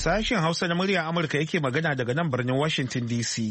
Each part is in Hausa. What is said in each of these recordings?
Sashen Hausa na muryar Amurka yake magana daga nan birnin Washington DC.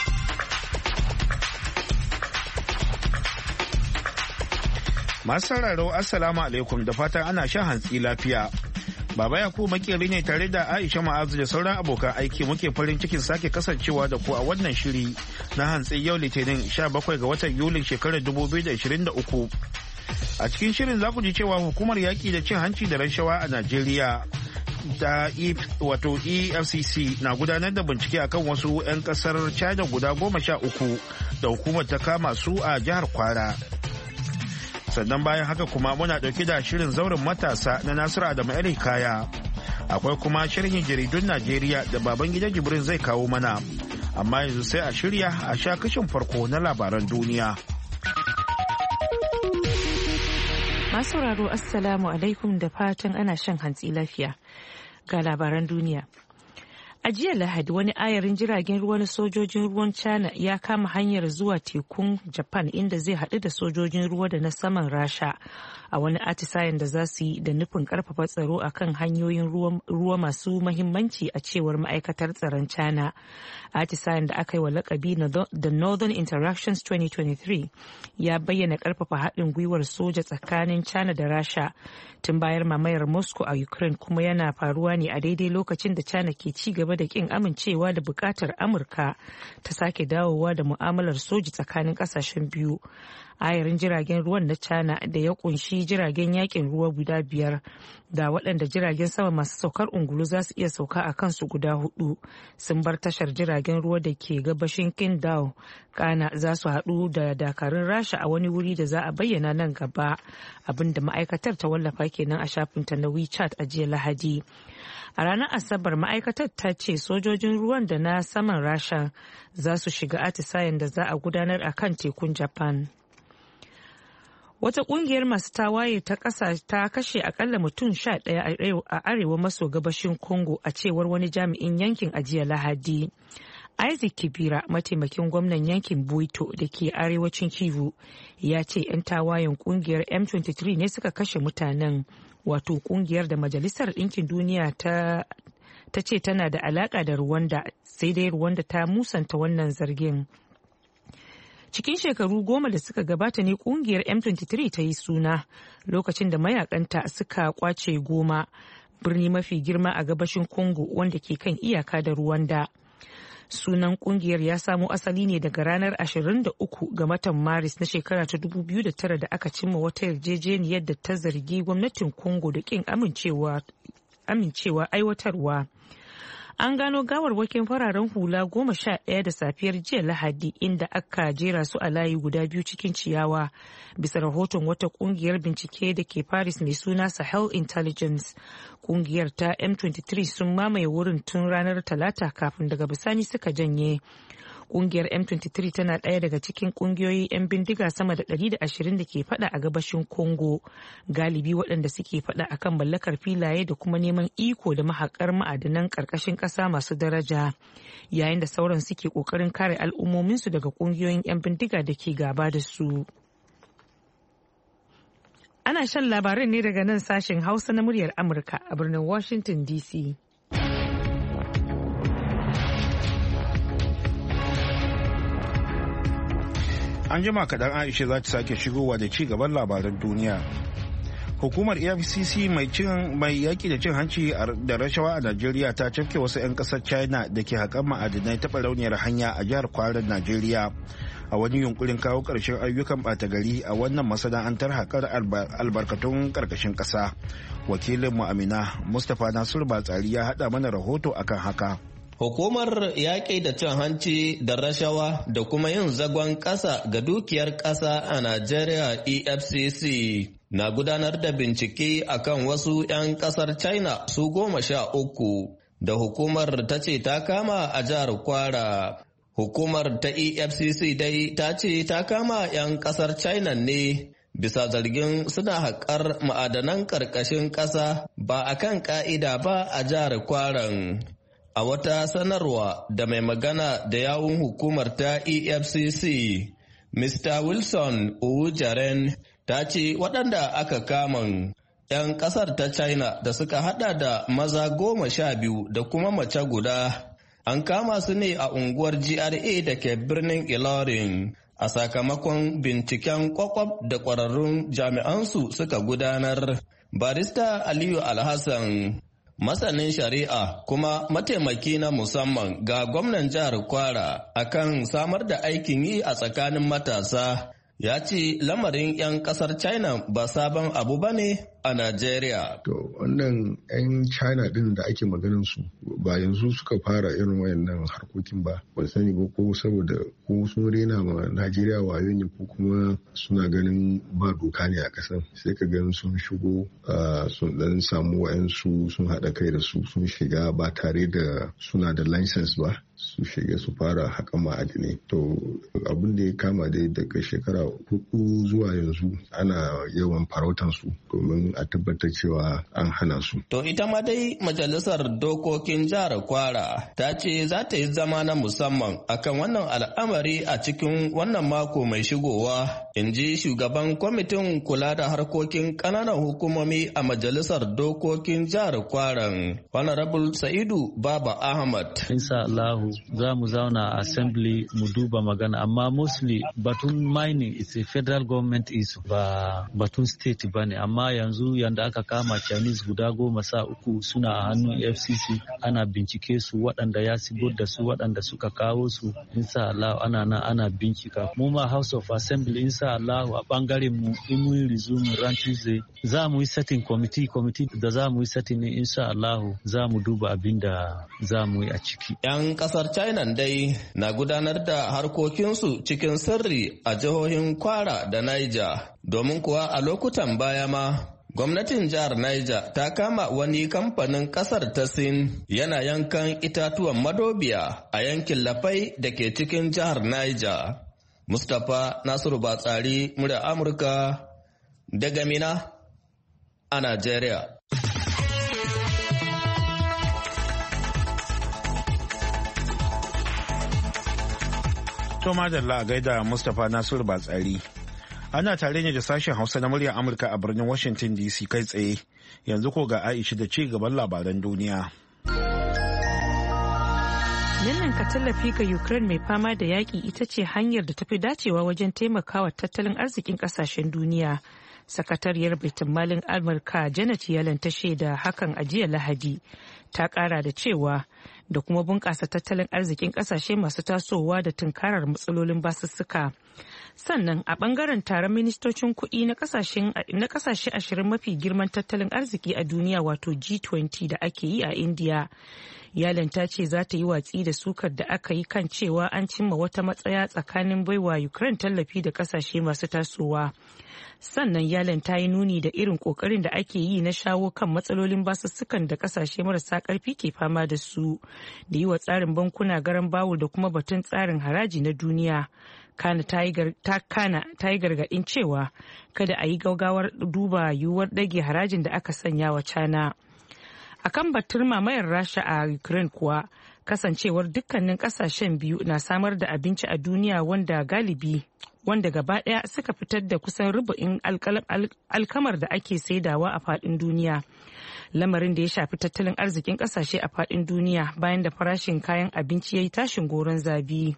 Masu sauraro Assalamu alaikum da fatan ana shan hantsi lafiya. Baba Yakubu makeri ne tare da Aisha Ma'azu da sauran abokan aiki muke farin cikin sake kasancewa da ku a wannan shiri na hantsi yau Litinin 17 ga watan Yulin shekarar 2023. A cikin shirin za ku ji cewa hukumar yaƙi da cin hanci da rashawa a Najeriya da wato EFCC na gudanar da bincike akan wasu 'yan kasar China guda 13 da hukumar ta kama su a jihar Kwara. Sannan bayan haka kuma muna dauke da shirin zauren matasa na Nasiru Adamu Kaya. Akwai kuma sharhin jaridun Najeriya da baban gidan Jibrin zai kawo mana. Amma yanzu sai a shirya a sha kashin farko na labaran duniya. Masu sauraro Assalamu alaikum da fatan ana shan hantsi lafiya. Ga labaran duniya. A jiya Lahadi wani ayarin jiragen ruwa na sojojin ruwan China ya kama hanyar zuwa tekun Japan inda zai haɗu da sojojin ruwa da na saman Rasha a wani atisayen da za su yi da nufin karfafa tsaro a kan hanyoyin ruwa masu mahimmanci a cewar ma'aikatar tsaron China. Atisayen da aka yi wa lakabi da Northern Interactions 2023 ya bayyana karfafa haɗin gwiwar soja tsakanin China da Rasha tun bayan mamayar Moscow a Ukraine, kuma yana faruwa ne a daidai lokacin da China ke ci gaba da kin amincewa da bukatar Amurka ta sake dawowa da mu'amalar soji tsakanin kasashen biyu. Ayarin jiragen ruwan na China da ya kunshi jiragen yakin ruwa guda 5 da waɗanda jiragen sama masu saukar ungulu za su iya sauka a kansu guda 4 sun bar tashar jiragen ruwa da ke gabashin Qingdao. Kana za su haɗu da dakarun Rasha a wani wuri da za a bayyana nan gaba, abinda ma'aikatar ta wallafa kenan a shafinta na WeChat a jiya Lahadi. A ranar Asabar ma'aikatar ta ce sojojin ruwan da na saman Rasha za su shiga atisayen da za a gudanar a kan tekun Japan. Wata kungiyar masu tawaye ta ƙasa ta kashe akalla mutum 11 a arewa maso gabashin Congo a cewar wani jami'in yankin a jiya Lahadi. Isaac Kibira, mataimakin gwamnan yankin Boito da ke arewacin Kivu, ya ce 'yan tawayen kungiyar M23 ne suka kashe mutanen, wato kungiyar da Majalisar Ɗinkin Duniya ta ce tana da alaka da Rwanda, sai dai Rwanda ta musanta wannan zargin. Cikin shekaru 10 da suka gabata ne kungiyar M23 ta yi suna lokacin da mayakanta suka kwace Goma, birni mafi girma a gabashin Congo wanda ke kan iyaka da Rwanda. Sunan kungiyar ya samo asali ne daga ranar 23 ga watan Maris na shekara ta 2009 da aka cimma wata yarjejeniyar da ta zargi gwamnatin Congo da kin amincewa aiwatarwa. An gano gawarwakin fararen hula 11 da safiyar jiya Lahadi inda aka jera su a layi guda 2 cikin ciyawa, bisa rahoton wata kungiyar bincike da ke Paris mai suna Sahel Intelligence. Kungiyar ta M23 sun mamaye wurin tun ranar Talata kafin daga bisani suka janye. Kungiyar M23 tana ɗaya daga cikin kungiyoyi 'yan bindiga sama da 120 da ke fada a gabashin Congo, galibi waɗanda suke fada akan mallakar filaye da kuma neman iko da mahaƙar ma'adanan ƙarƙashin ƙasa masu daraja, yayin da sauran suke ƙoƙarin kare al'ummominsu daga kungiyoyin 'yan bindiga da ke gaba da su. Ana shan labaran ne daga nan sashen Hausa na muryar Amurka a birnin Washington DC. An jima kaɗan Aisha za ta sake shigowa da ci gaban labaran duniya. Hukumar EFCC mai yaƙi da cin hanci da rashawa a Najeriya ta cafke wasu 'yan ƙasar China da ke haƙan ma'adinai ta ɓarauniyar hanya a jihar Kwarar Najeriya a wani yunkurin kawo ƙarshen ayyukan ɓata gari a wannan masana'antar haƙar albarkatun ƙarƙashin ƙasa. Wakilinmu Amina Mustapha Nasiru Batsari ya haɗa mana rahoto akan haka. Hukumar yaƙi da cin hanci da rashawa da kuma yin zagon ƙasa ga dukiyar ƙasa a Najeriya EFCC na gudanar da bincike akan wasu 'yan ƙasar China su 13 da hukumar ta ce ta kama a jihar Kwara. Hukumar ta EFCC dai ta ce ta kama 'yan ƙasar China ne bisa zargin suna haƙar ma'adanan ƙarƙashin ƙasa ba a kan ƙa'ida ba a jihar Kwaran. A wata sanarwa da mai magana da yawun hukumar ta EFCC, Mr. Wilson Uwujaren ta ce waɗanda aka kaman 'yan ƙasar ta China da suka hada da maza 12 da kuma mace guda. An kama su ne a unguwar GRA da ke birnin Ilorin a sakamakon binciken kwakwab da ƙwararrun jami'ansu suka gudanar. Barista Aliyu Alhassan, masanin shari'a kuma mataimaki na musamman ga gwamnan jihar Kwara akan samar da aikin yi a tsakanin matasa, ya ce lamarin 'yan kasar China ba sabon abu ba ne a Najeriya. To wannan 'yan China din da ake maganin su ba yanzu suka fara irin wayannan harkokin ba. Ban sani ba ko saboda ko sun rena ma Najeriya wayo ne ko kuma suna ganin ba doka ne a ƙasar. Sai ka ganin sun shigo sun dan samu wayansu sun haɗa kai da su sun shiga ba tare da suna da license ba. Su shiga su fara haƙa ma'adinai. To abin da ya kama dai daga shekara 4 zuwa yanzu ana yawan farautansu domin a tabbatar cewa an hana su. To ita ma dai majalisar dokokin jihar Kwara ta ce za ta yi zama na musamman akan wannan al'amari a cikin wannan mako mai shigowa, in ji shugaban kwamitin kula da harkokin ƙananan hukumomi a majalisar dokokin jihar Kwaran, Honorable Sa'idu Baba Ahmad. Insha Allah za mu zauna a assembly mu duba magana, amma mostly batun mining is a federal government issue ba batun state ba ne, amma yanzu yanda aka kama Chinese guda 13 suna a hannun FCC ana bincike su, waɗanda ya sigo da su, waɗanda suka kawo su. Insha Allah ana nan ana bincika. Mu ma House of Assembly insha Allah a bangaren mu in mun resume ran Tuesday za mu yi setting committee da za mu yi setting ne insha Allah za mu duba abin da za mu yi a ciki. 'Yan kasar China dai na gudanar da harkokinsu cikin sirri a jihohin Kwara da Niger, domin kuwa a lokutan baya ma gwamnatin jihar Niger ta kama wani kamfanin kasar ta Sin yana yankan itatuwan madobiya a yankin Lafai da ke cikin jihar Niger. Mustapha Nasiru Batsari, murya Amurka daga Mina a Najeriya. To madalla a gaida Mustapha Nasiru Batsari. Ana tare ne da sashen Hausa na muryar Amurka a birnin Washington DC kai tsaye. Yanzu ko ga Aisha da ci gaban labaran duniya. Ka tallafi ga Ukraine mai fama da yaƙi ita ce hanyar da tafi dacewa wajen taimakawa tattalin arzikin ƙasashen duniya. Sakatariyar Baitulmalin Amurka Janet Yellen ta shaida hakan a jiya Lahadi. Ta ƙara da cewa da kuma bunƙasa tattalin arzikin ƙasashe masu tasowa da tunkarar matsalolin basussuka. Sannan a ɓangaren taron ministocin kuɗi na ƙasashe 20 mafi girman tattalin arziki a duniya wato G20 da ake yi a India. Yalen ta ce za ta yi watsi da sukar da aka yi kan cewa an cimma wata matsaya tsakanin baiwa Ukraine tallafi da ƙasashe masu tasowa. Sannan Yalen ta yi nuni da irin ƙoƙarin da ake yi na shawo kan matsalolin basussukan da ƙasashe marasa ƙarfi ke fama da su, da yi wa tsarin bankuna garan bawul da kuma batun tsarin haraji na duniya. Kana ta yi gargaɗin cewa kada a yi gaugawar duba yiwuwar ɗage harajin da aka sanya wa China. A kan batun mamayar Rasha a Ukraine kuwa, kasancewar dukkanin kasashen biyu na samar da abinci a duniya wanda gaba daya suka fitar da kusan rubu'in alkamar da ake saidawa a fadin duniya, lamarin da ya shafi tattalin arzikin kasashe a fadin duniya bayan da farashin kayan abinci ya yi tashin goron zabi.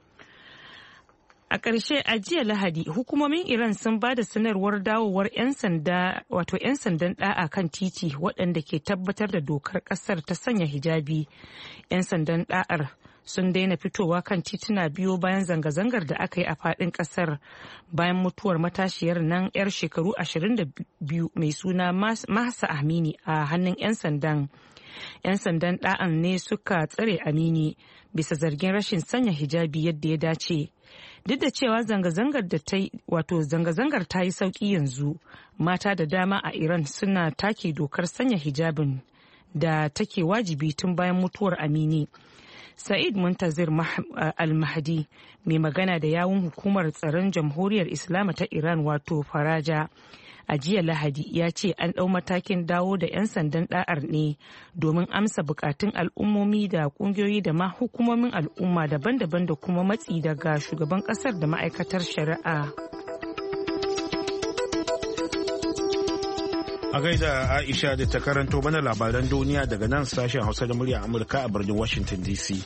A ƙarshe a jiya Lahadi, hukumomin Iran sun ba da sanarwar dawowar 'yan sandan ɗa'a kan titi waɗanda ke tabbatar da dokar ƙasar ta sanya hijabi. 'Yan sandan ɗa'ar sun daina fitowa kan tituna biyo bayan zanga-zangar da aka yi a faɗin ƙasar bayan mutuwar matashiyar nan 'yar shekaru 22 mai suna Mahsa Amini a hannun 'yan sandan. 'Yan sandan ɗa'an ne suka tsare Amini bisa zargin rashin sanya hijabi yadda ya dace. Duk da cewa zanga-zangar ta yi sauki yanzu, mata da dama a Iran suna take dokar sanya hijabin da take wajibi tun bayan mutuwar Amini. Sa'id Muntazir Al-Mahdi, mai magana da yawun hukumar tsaron jamhuriyar Islama ta Iran wato Faraja, a jiya Lahadi ya ce an ɗau matakin dawo da 'yan sandan ɗa'ar ne domin amsa bukatun al'ummomi da ƙungiyoyi da ma hukumomin al'umma daban-daban da kuma matsi daga shugaban ƙasar da ma'aikatar shari'a. A gaida Aisha da ta karanto mana labaran duniya daga nan sashen Hausa da murya Amurka a birnin Washington DC.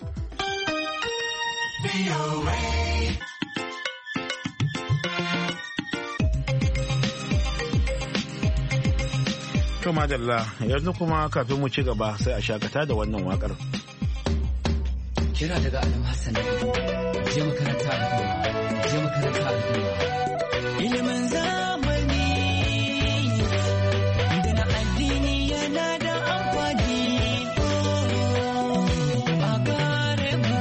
To madalla yanzu kuma kafin mu ci gaba sai a shakata da wannan wakar. Kira daga Adam Hassan, je makaranta al'umma, je makaranta al'umma. Ilimin zamani da na addini yana da amfani a gare mu.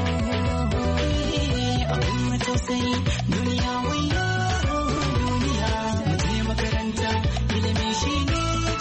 Abin matausayi duniya wayo duniya, mu je makaranta ilimi shi ne.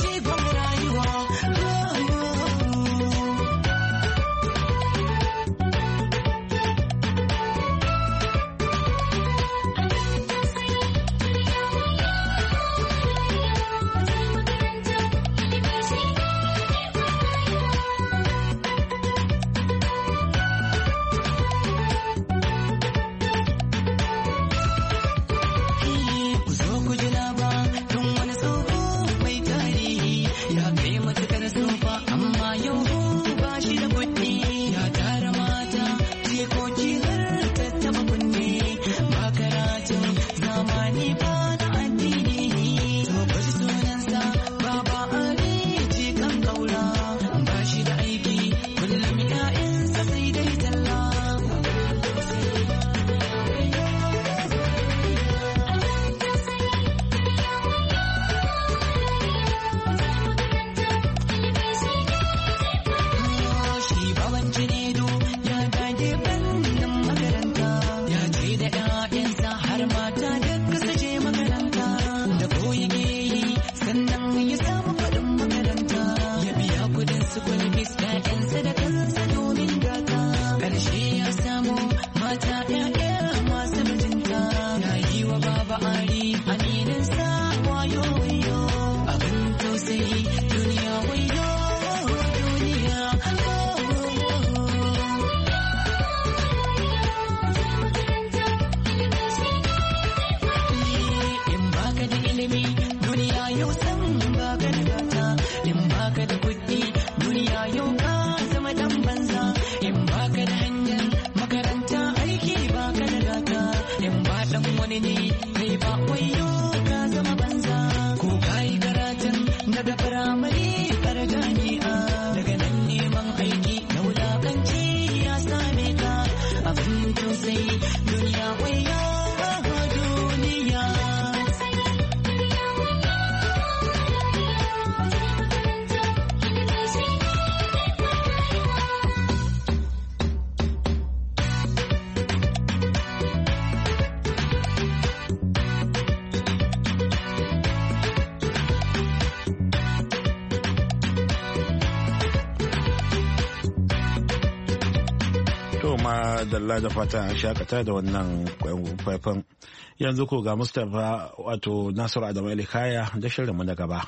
Dalla da fata a shakata da wannan faifan yanzu ko ga Mustapha wato Nasiru Adamu Elikaya da shirinmu na gaba.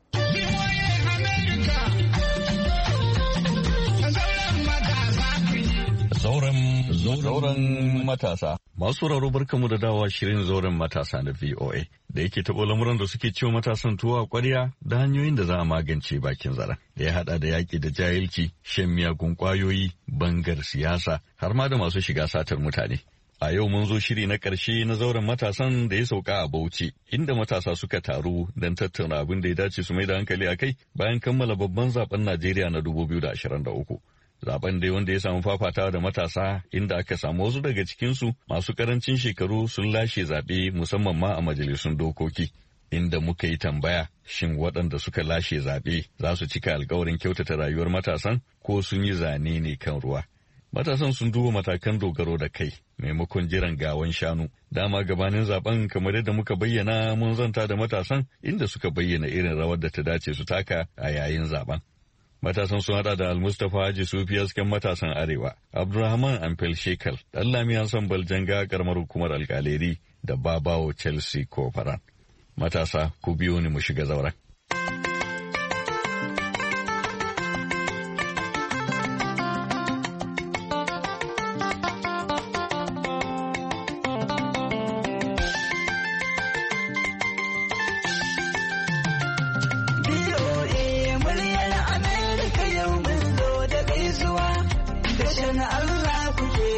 Zauren matasa. Masu sauraro barkamu da dawa shirin zauren matasa na VOA da yake taɓo lamuran da suke ciwo matasan tuwa ƙwarya da hanyoyin da za a magance bakin zaren. Da ya haɗa da yaƙi da jahilci, shan miyagun ƙwayoyi, bangar siyasa, har ma da masu shiga satar mutane. A yau mun zo shiri na ƙarshe na zauren matasan da ya sauka a Bauchi, inda matasa suka taru don tattauna abin da ya dace su mai da hankali a kai bayan kammala babban zaben Najeriya na 2023. Zaben dai wanda ya samu fafatawa da matasa inda aka samu wasu daga cikinsu masu karancin shekaru sun lashe zaɓe musamman ma a majalisun dokoki. Inda muka yi tambaya shin waɗanda suka lashe zaɓe za su cika alkawarin kyautata rayuwar matasan ko sun yi zane ne kan ruwa. Matasan sun duba matakan dogaro da kai maimakon jiran gawan shanu. Dama gabanin zaben kamar yadda muka bayyana mun zanta da matasan inda suka bayyana irin rawar da ta dace su taka a yayin zaben. Matasan sun hada da Almustapha Haji Sufi Asken matasan Arewa, Abdulrahman Amfel Shekal, Ɗanlami Hassan Baljanga karamar hukumar alkaleri da Babawo Chelsea Kofaran. Matasa ku biyo ni mu shiga zauren.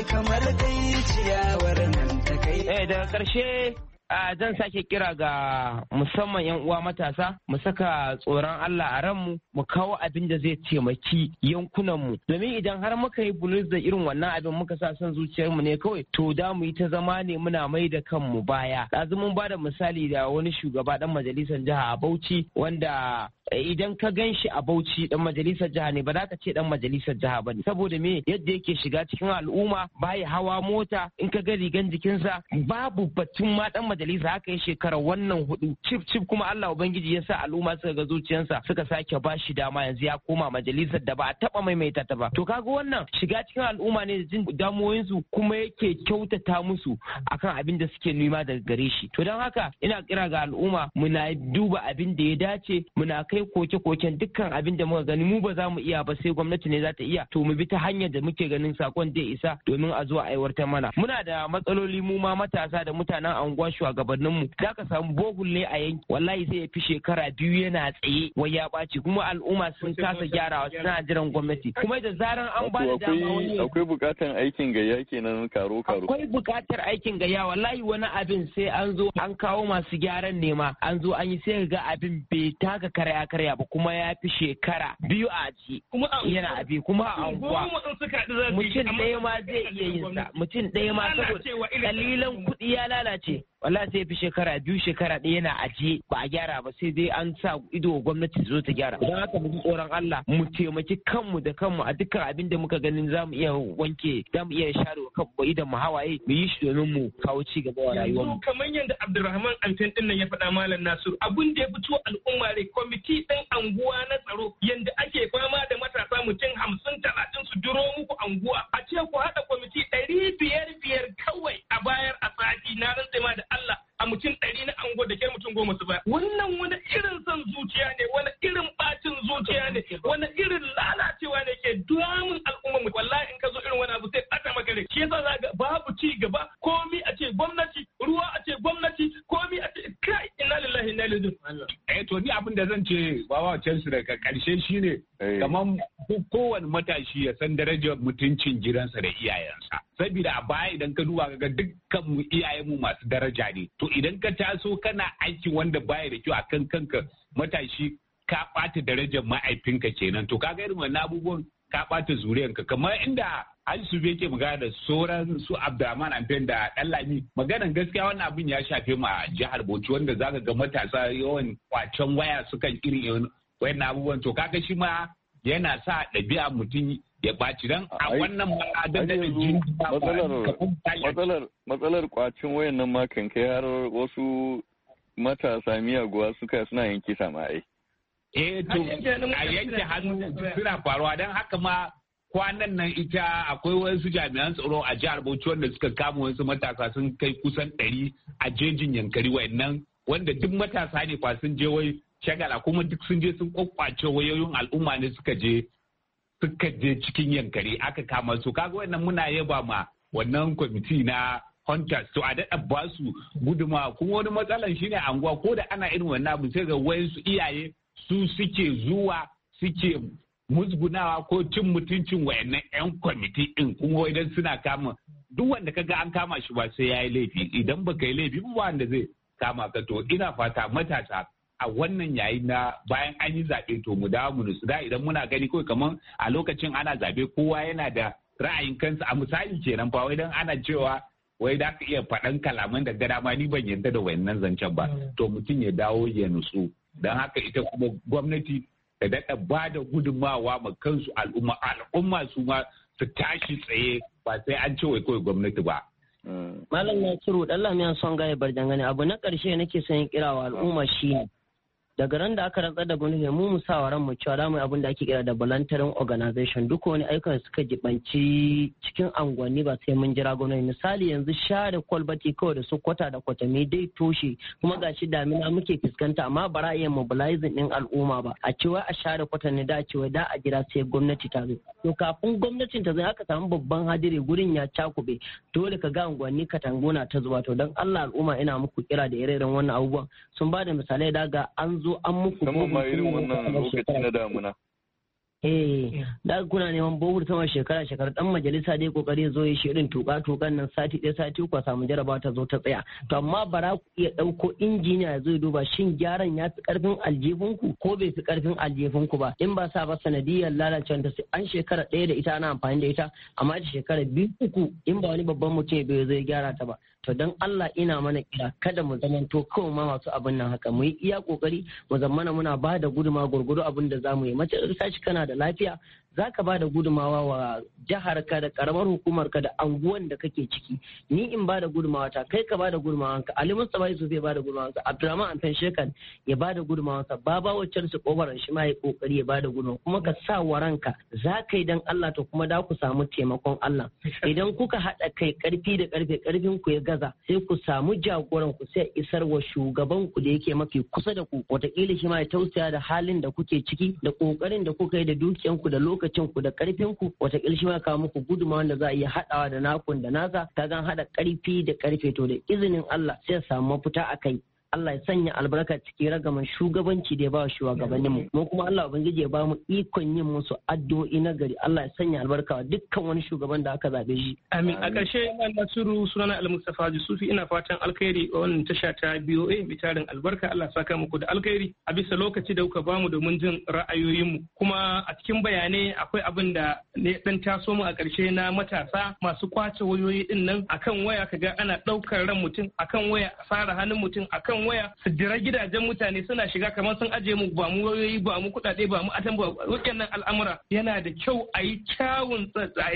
kamar kai ciyawar nan ta kai. Daga ƙarshe zan sake kira ga musamman 'yan uwa matasa mu saka tsoron Allah a ranmu mu kawo abin da zai taimaki yankunanmu domin idan har muka yi bulus da irin wannan abin muka sa son zuciyarmu ne kawai to da mu yi ta zama ne muna mai da kanmu baya. Ɗazu mun ba da misali da wani shugaba ɗan majalisar jiha a Bauchi wanda idan ka gan shi a Bauchi dan majalisar jiha ne ba za ka ce dan majalisar jiha ba ne saboda me yadda yake shiga cikin al'umma baya hawa mota in ka ga rigan jikinsa babu batun ma dan majalisa haka ya shekara wannan 4 cif kuma Allah ubangiji ya sa al'umma suka ga zuciyarsa suka sake ba shi dama yanzu ya koma majalisar da ba a taba maimaita ta ba to kaga wannan shiga cikin al'umma ne da jin damuwoyinsu kuma yake kyautata musu akan abin da suke nema daga gare shi to don haka ina kira ga al'umma muna duba abin da ya dace muna kai koke-koken dukkan abin da muka gani mu ba za mu iya ba sai gwamnati ne za ta iya to mu bi ta hanyar da muke ganin sakon zai isa domin a zo a aiwatar mana muna da matsaloli mu ma matasa da mutanen anguwa shugabannin mu za ka samu bohul ne a yanki wallahi sai ya fi shekara 2 yana tsaye wai ya ɓaci kuma al'umma sun kasa gyarawa suna jiran gwamnati kuma da zaran an ba da dama wani akwai bukatar aikin gayya kenan karo akwai bukatar aikin gayya wallahi wani abin sai an zo an kawo masu gyaran nema an zo an yi sai ga abin bai taka karya ba kuma ya fi shekara 2 a ci yana abi kuma a anguwa mutum ɗaya ma zai iya yin sa mutum ɗaya ma saboda dalilan kuɗi ya lalace wallahi sai fi shekara 2 shekara 1 yana ajiye ba a gyara ba sai dai an sa ido gwamnati zo ta gyara don haka mu ji tsoron Allah mu taimaki kanmu da kanmu a dukkan abin da muka ganin za mu iya wanke za mu iya share kanmu idan mu hawaye mu yi shi domin mu kawo ci gaba wa rayuwar mu kamar yadda Abdulrahman Anten din nan ya faɗa Malam Nasiru abun da ya fito al'umma ne kwamiti ɗin anguwa na tsaro yanda ake fama da matasa mutum 50-30 su duro muku anguwa a ce ku haɗa kwamiti 500 kawai a bayar a sati na rantse ma da Allah a mutum 100 na ango da kyar mutum 10 su ba wannan wani irin son zuciya ne wani irin bacin zuciya ne wani irin lalacewa ne ke damun al'umma mu wallahi in ka zo irin wani abu sai ɓata maka rai shi yasa za babu ci gaba komi a ce gwamnati ruwa a ce gwamnati komi a ce kai inna lillahi inna ilaihi raji'un to ni abin da zan ce bawa su daga karshe shine kamar kowane matashi ya san darajar mutuncin gidansa da iyayensa saboda a baya idan ka duba ga dukkan mu iyayenmu masu daraja ne to idan ka taso kana aiki wanda baya da kyau akan kanka matashi ka ɓata darajar ma'aifinka kenan to kaga irin wannan abubuwan ka ɓata zuriyarka kamar inda Alisu yake magana da sauran su Abdulrahman Amfen da Ɗanlami maganan gaskiya wannan abin ya shafe mu a jihar Bauchi wanda zaka ga matasa yawan kwacen waya sukan irin wayannan abubuwan to kaga shi ma yana sa ɗabi'a mutum ya ɓaci dan a wannan ma'adar da matsalar kwacin wayan nan ma kan kai har wasu matasa miyaguwa suna yanke sama'ai. To a yanke hannu suna faruwa don haka ma kwanan nan ita akwai wasu jami'an tsaro a jihar Bauchi wanda suka kama wasu matasa sun kai kusan 100 a jejin Yankari wayannan wanda duk matasa ne fa sun je wai shagala kuma duk sun je sun kwakwace wayoyin al'umma ne suka je cikin Yankari aka kama su kaga wannan muna yaba ma wannan kwamiti na hunters to a daɗa ba su guduma kuma wani matsalan shine anguwa ko da ana irin wannan abu sai ga wayansu iyaye su suke zuwa suke musgunawa ko cin mutuncin wayannan 'yan kwamiti din kuma idan suna kama duk wanda kaga an kama shi ba sai yayi laifi idan baka yi laifi ba wanda zai kama ka to ina fata matasa a wannan yayi na bayan an yi zaɓe to mu dawo mu nutsu da idan muna gani kawai kamar a lokacin ana zaɓe kowa yana da ra'ayin kansa a misali kenan fa wai dan ana cewa wai da ka iya faɗan kalaman da gada ma ni ban yarda da wayannan zancen ba to mutum ya dawo ya nutsu don haka ita kuma gwamnati da daɗa ba da gudunmawa ma kansu al'umma su ma su tashi tsaye ba sai an ce wai kawai gwamnati ba. Malam Nasiru ɗan lamiyan son gaya barjangane abu na ƙarshe nake son kirawa al'umma shi ne daga ran da aka rantsar da gwamnati mu sa wa ranmu cewa za mu yi abin da ake kira da voluntary organization duk wani ayyukan suka jibanci cikin unguwanni ba sai mun jira gwamnati misali yanzu share kwalbati kawai da su kwata da kwatami dai toshe kuma gashi damina muke fuskanta amma ba za iya mobilizing din al'umma ba a cewa a share kwatanni da cewa da a jira sai gwamnati ta zo to kafin gwamnatin ta zo aka samu babban hadiri gurin ya cakube dole ka ga unguwanni katangona ta zuba to don Allah al'umma ina muku kira da ire-iren wannan abubuwan sun ba da misalai daga an zo an muku musamman ma irin wannan lokaci na damuna da kuna neman bohur sama shekara dan majalisa dai kokari zo yi shirin tukan nan sati ɗaya sati uku a samu jarabawa ta zo ta tsaya to amma bara ku iya ɗauko injiniya ya zo ya duba shin gyaran ya fi karfin aljihunku ko bai fi karfin aljihunku ba in ba sa ba sanadiyar lalacewar ta an shekara ɗaya da ita ana amfani da ita amma da shekara 2-3 in ba wani babban mutum bai zo ya gyara ta ba to don Allah ina mana kira kada mu zamanto kawai ma masu abin nan haka mu yi iya kokari mu zamana muna ba da guduma gurgudu abin da zamu yi mace sashi kana da lafiya za ka ba da gudumawa wa jihar ka da karamar hukumar ka da anguwan da kake ciki ni in ba da gudumawa ta kai ka ba da gudumawan ka Ali Mustafa Yusuf ya ba da gudumawan sa Abdurrahman Amfan Shekan ya ba da gudumawan sa Baba Waccar su kobaran shi ma ya kokari ya ba da gudumawa kuma ka sa wa ranka za ka yi dan Allah to kuma da ku samu taimakon Allah idan kuka haɗa kai karfi da karfin ku ya gaza sai ku samu jagoran ku sai isar wa shugaban ku da yake mafi kusa da ku wataƙila shi ma ya tausaya da halin da kuke ciki da kokarin da kuka yi da dukiyan ku da lokacin ku da karfin ku wataƙila shi ma kawo muku gudunmawa da za a iya haɗawa da nakun da nasa ta zan haɗa karfi da karfe to da izinin Allah sai samu mafita a kai Allah ya sanya albarka cikin ragaman shugabanci da ya ba wa shugabanninmu mu kuma Allah ubangiji ya ba mu ikon yin musu addu'o'i na gari Allah ya sanya albarka wa dukkan wani shugaban da aka zabe shi amin a ƙarshe Nasiru sunana Al-Mustafa Yusufi ina fatan alkhairi a wannan tasha ta BOA mai tarin albarka Allah saka muku da alkhairi a bisa lokaci da kuka bamu domin jin ra'ayoyinmu kuma a cikin bayanai akwai abin da ne dan taso mu a ƙarshe na matasa masu kwace wayoyi din nan akan waya kaga ana ɗaukar ran mutum akan waya fara hannun mutum akan waya su dira gidajen mutane suna shiga kamar sun aje mu ba mu wayoyi ba mu kuɗaɗe ba mu atan ba waɗannan al'amura yana da kyau a yi kyakkyawan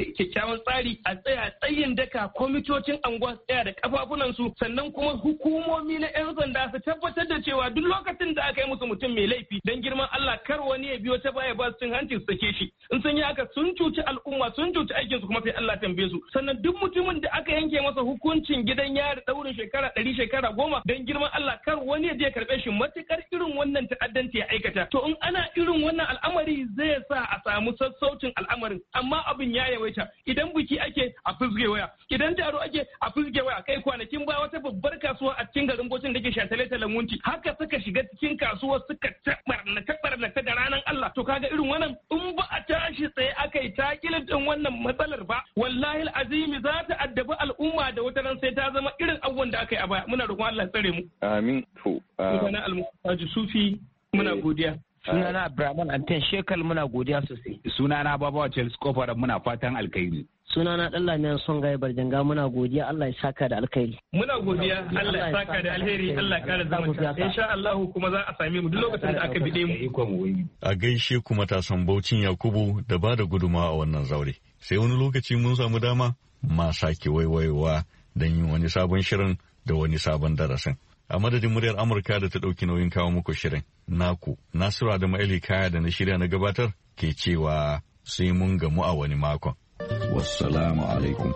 tsari a tsaya tsayin daka kwamitocin anguwa tsaya da kafafunan su sannan kuma hukumomi na 'yan sanda su tabbatar da cewa duk lokacin da aka yi musu mutum mai laifi dan girman Allah kar wani ya biyo ta baya ba su cin hanci su sake shi in sun yi haka sun cuci al'umma sun cuci aikin su kuma sai Allah tambaye su sannan duk mutumin da aka yanke masa hukuncin gidan yari daurin shekara 100 shekara 10 dan girman Allah kar wani ya je karɓe shi matukar irin wannan ta'addanci ya aikata to in ana irin wannan al'amari zai sa a samu sassaucin al'amarin amma abin ya yawaita idan biki ake a fusge waya idan taro ake a fusge waya kai kwanakin ba wata babbar kasuwa a cikin garin Bauchi da ke shatale talamunci haka suka shiga cikin kasuwa suka tabarna ta da ranar Allah to kaga irin wannan in ba a tashi tsaye aka yi takilin din wannan matsalar ba wallahi al'azimi za ta addabi al'umma da wata ran sai ta zama irin abubuwan da aka yi a baya muna roƙon Allah ya tsare mu amin to sunana Al-Mustafa Sufi muna godiya sunana Abraham Anten Shekal muna godiya sosai sunana Babawa Chelsea Kofar muna fatan alkhairi sunana Dallamiyan Songaye Barjanga muna godiya Allah ya saka da alkhairi muna godiya Allah ya saka da alheri Allah ya kare zumunta insha Allah kuma za a same mu duk lokacin da aka bide mu a gaishe ku matasan Baucin Yakubu da ba da guduma a wannan zaure sai wani lokaci mun samu dama ma sake waiwaiwa don yin wani sabon shirin da wani sabon darasin a madadin muryar Amurka da ta ɗauki nauyin kawo muku shirin naku Nasiru Adamu Ali Kaya da na shirya na gabatar ke cewa sai mun gamu a wani makon wassalamu alaikum.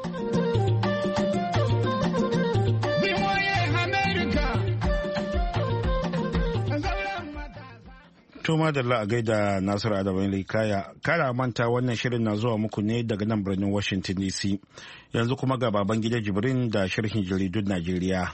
Tuma da a gaida Nasiru Adamu Kaya kara manta wannan shirin na zuwa muku ne daga nan birnin Washington DC yanzu kuma ga baban gida Jibrin da sharhin jaridun Najeriya.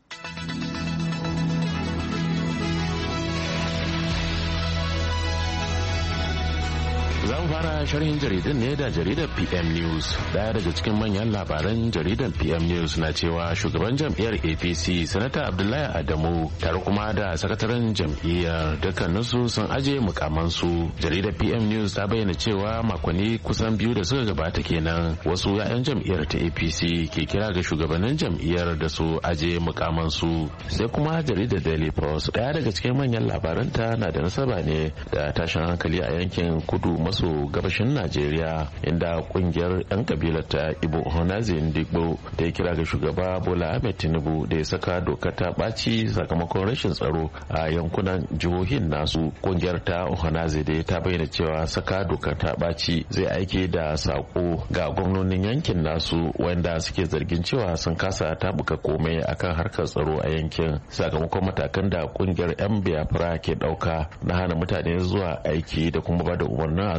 Zan fara sharhin jaridun ne da jaridar PM News. Daya daga cikin manyan labaran jaridar PM News na cewa shugaban jam'iyyar APC Sanata Abdullahi Adamu tare kuma da sakataren jam'iyyar dukkaninsu sun aje mukamansu. Jaridar PM News ta bayyana cewa makonni kusan 2 da suka gabata kenan wasu 'ya'yan jam'iyyar ta APC ke kira ga shugabannin jam'iyyar da su aje mukamansu. Sai kuma jaridar Daily Post daya daga cikin manyan labaranta na da nasaba ne da tashin hankali a yankin kudu maso gabashin Najeriya inda kungiyar 'yan kabilar ta Ibo Onaze Ndigbo ta kira ga shugaba Bola Ahmed Tinubu da ya saka dokar ta ɓaci sakamakon rashin tsaro a yankunan jihohin nasu. Kungiyar ta Onaze dai ta bayyana cewa saka dokar ta ɓaci zai aike da sako ga gwamnonin yankin nasu wanda suke zargin cewa sun kasa tabuka komai akan harkar tsaro a yankin sakamakon matakan da kungiyar 'yan Biafra ke ɗauka na hana mutane zuwa aiki da kuma bada umarnin a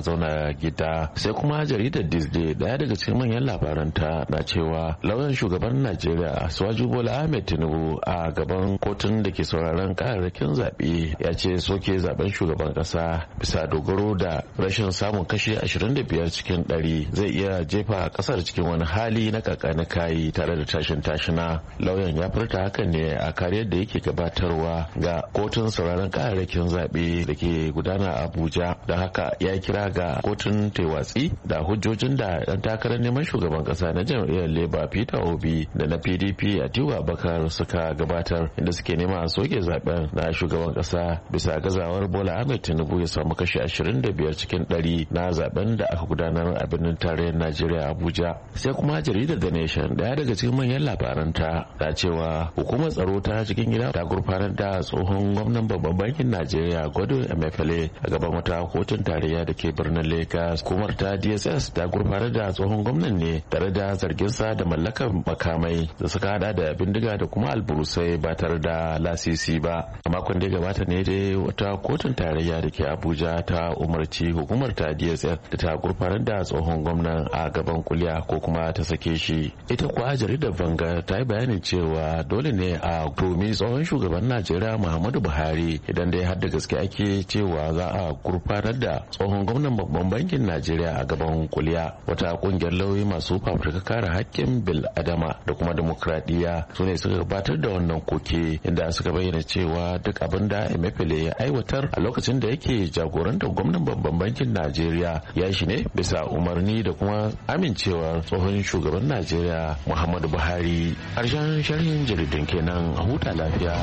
zauna gida. Sai kuma jaridar Disney daya daga cikin manyan labaranta na cewa lauyan shugaban Najeriya Asiwaju Bola Ahmed Tinubu a gaban kotun da ke sauraron kararrakin zaɓe ya ce soke zaben shugaban ƙasa bisa dogaro da rashin samun kashi 25 cikin 100 zai iya jefa ƙasar cikin wani hali na kakani kayi tare da tashin tashina. Lauyan ya furta hakan ne a kariyar da yake gabatarwa ga kotun sauraron kararrakin zaɓe da ke gudana a Abuja. Don haka ya kira ga kotun taiwatsi da hujjojin da ɗan takarar neman shugaban ƙasa na jam'iyyar Labour Peter Obi da na PDP Atiku Abubakar suka gabatar, inda suke nema a soke zaben na shugaban ƙasa bisa gazawar Bola Ahmed Tinubu ya samu kashi 25 cikin 100 na zaben da aka gudanar a birnin tarayyar Najeriya Abuja. Sai kuma jaridar The Nation daya daga cikin manyan labaranta da cewa hukumar tsaro ta cikin gida ta gurfanar da tsohon gwamnan babban bankin Najeriya Godwin Emefiele a gaban wata kotun tarayya da ke birnin Lagos. Hukumar ta DSS ta gurfanar da tsohon gwamnan ne tare da zarginsa da mallakar makamai da suka hada da bindiga da kuma alburusai ba tare da lasisi ba. A makon da ya gabata ne dai wata kotun tarayya da ke Abuja ta umarci hukumar ta DSS da ta gurfanar da tsohon gwamnan a gaban kuliya ko kuma ta sake shi. Ita kuwa jaridar Vanga ta yi bayanin cewa dole ne a tumi tsohon shugaban Najeriya Muhammadu Buhari idan dai har da gaske ake cewa za a gurfanar da tsohon gwamnan babban bankin Najeriya a gaban kuliya. Wata kungiyar lauyoyi masu fafutuka kare hakkin bil adama da kuma demokradiyya su ne suka gabatar da wannan koke, inda suka bayyana cewa duk abin da Emefiele ya aiwatar a lokacin da yake jagorantar gwamnan babban bankin Najeriya ya shi ne bisa umarni da kuma amincewar tsohon shugaban Najeriya Muhammadu Buhari. Harshen sharhin jaridun kenan, a huta lafiya.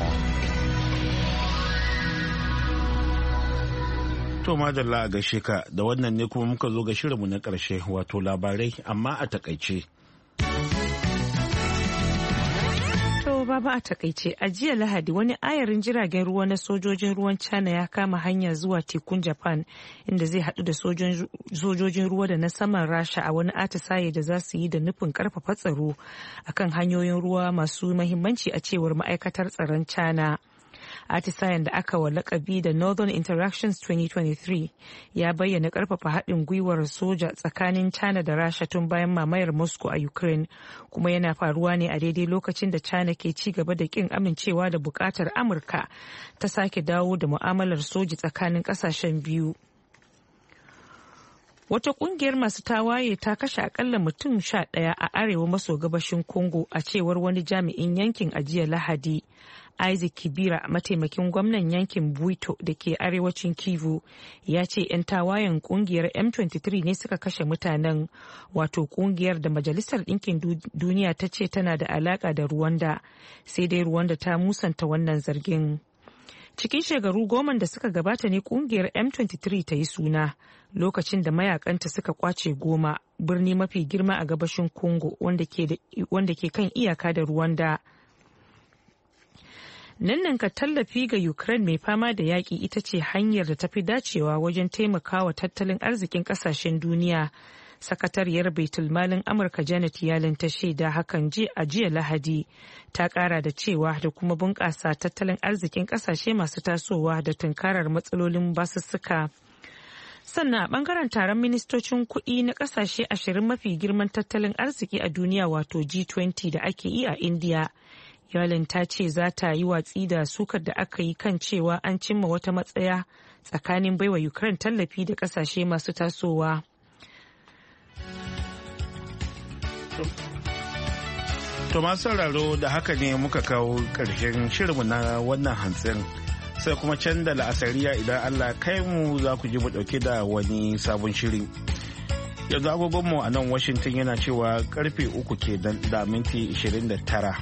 To madalla a gaishe ka, da wannan ne kuma muka zo ga shirinmu na ƙarshe, wato labarai amma a takaice. Baba a takaice, a jiya Lahadi wani ayarin jiragen ruwa na sojojin ruwan China ya kama hanya zuwa tekun Japan, inda zai haɗu da sojojin ruwa da na saman Rasha a wani atisaye da za su yi da nufin karfafa tsaro akan hanyoyin ruwa masu mahimmanci a cewar ma'aikatar tsaron China. Atisayen da aka wa lakabi da Northern Interactions 2023 ya bayyana karfafa haɗin gwiwar soja tsakanin China da Rasha tun bayan mamayar Moscow a Ukraine, kuma yana faruwa ne a daidai lokacin da China ke ci gaba da kin amincewa da buƙatar Amurka ta sake dawo da mu'amalar soji tsakanin ƙasashen biyu. Wata kungiyar masu tawaye ta kashe akalla mutum 11 a arewa maso gabashin Congo, a cewar wani jami'in yankin a jiya Lahadi. Isaac Kibira, mataimakin gwamnan yankin Buito da ke arewacin Kivu, ya ce 'yan tawayen kungiyar M23 ne suka kashe mutanen, wato kungiyar da Majalisar Ɗinkin Duniya ta ce tana da alaka da Rwanda, sai dai Rwanda ta musanta wannan zargin. Cikin shekaru 10 da suka gabata ne kungiyar M23 ta yi suna, lokacin da mayakanta suka kwace Goma, birni mafi girma a gabashin Congo wanda ke kan iyaka da Rwanda. Nanninka tallafi ga Ukraine mai fama da yaƙi ita ce hanyar da tafi dacewa wajen taimakawa tattalin arzikin ƙasashen duniya. Sakatariyar Baitulmalin Amurka Janet Yellen ta shaida hakan a jiya Lahadi, ta ƙara da cewa da kuma bunƙasa tattalin arzikin ƙasashe masu tasowa da tunkarar matsalolin basussuka. Sannan a ɓangaren taron ministocin kuɗi na ƙasashe 20 mafi girman tattalin arziki a duniya, wato G20 da ake yi a India. Yellen ta ce za ta yi watsi da sukar da aka yi kan cewa an cimma wata matsaya tsakanin baiwa Ukraine tallafi da kasashe masu tasowa. To masu sauraro, da haka ne muka kawo ƙarshen shirinmu na wannan hantsin, sai kuma can da la'asariya idan Allah kai mu za ku ji mu ɗauke da wani sabon shiri. Yanzu agogonmu a nan Washington yana cewa karfe 3 ke da minti 29.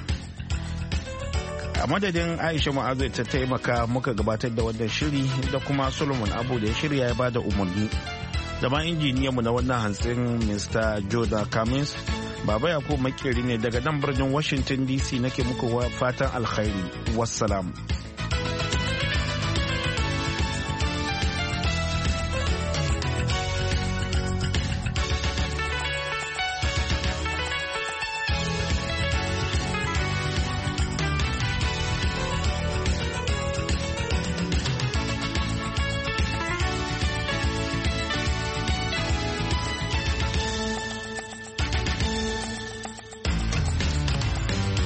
A madadin Aisha Ma'azu ta taimaka muka gabatar da wannan shiri, da kuma Solomon Abu da ya shirya ya bada umarni, da ma injiniyanmu na wannan hantsin Mr. Joda Cummins. Baba Yakubu Makeri ne daga nan birnin Washington DC nake muku fatan alkhairi. Wassalam.